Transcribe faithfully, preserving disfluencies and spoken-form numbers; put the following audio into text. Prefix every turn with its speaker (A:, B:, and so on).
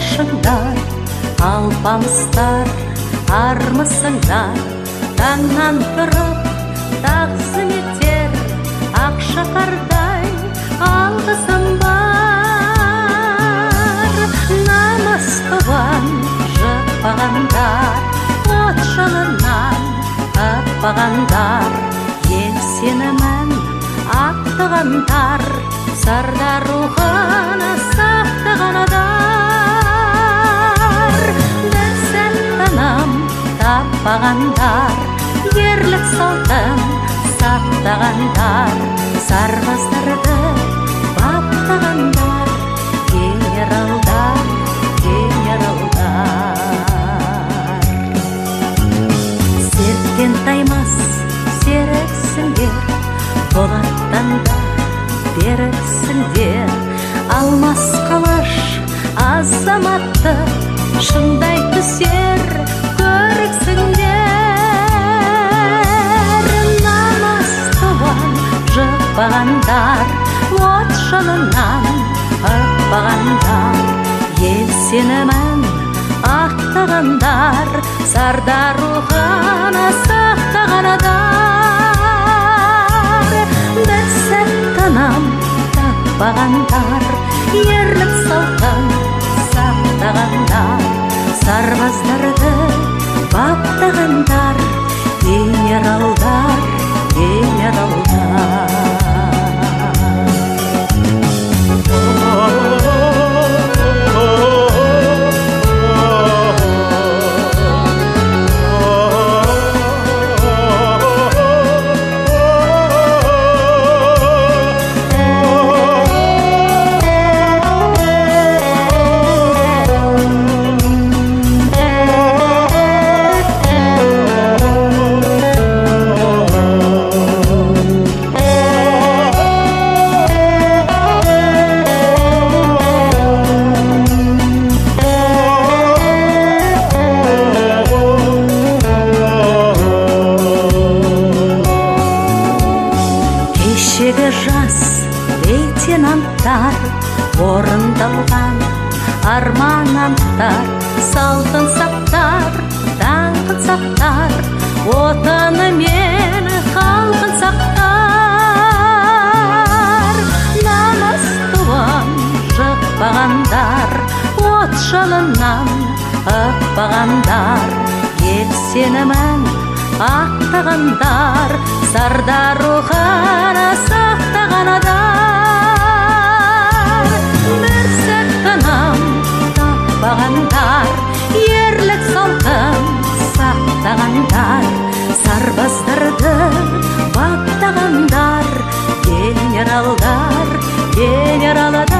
A: алашыңдар, алпамыстар, армысыңдар. Таңнан тұрып тағзым етер ақ шаһардай алғысым бар. Намыс туған жықпағандар, от жалынан атпағандар, ел сенімін ақтағандар, сардар рухын сақтаған адар. Бір сәт тыным таппағандар, ерлік салтын сақтағандар, сарбаздарды баптағандар, генералдар, генералдар. Сертен таймас серіксіңдер, болаттан да беріксіңдер. Алмас қылыш азаматты шыңдай түсер көріксіңдер. Намыс туған жықпағандар, от жалынан атпағандар, ел сенімін ақтағандар, сардар рухын сақтаған адар. Бір сәт тыным таппағандар, ерлік салтын сақтағандар, сарбаздарды баптағандар, генералдар, генералдар. Кешегі жас лейтенанттар, орындалған арман-анттар, салтын сақтар, даңқын сақтар, отаны мен халқын сақтар. Намыс туған жықпағандар, от жалынан ықпағандар, ел сенімін ақтағандар, сардар рухын сақтаған адар. Бір сәт тыным таппағандар, ерлік салтын сақтағандар, сарбаздарды баптағандар, генералдар, генералдар.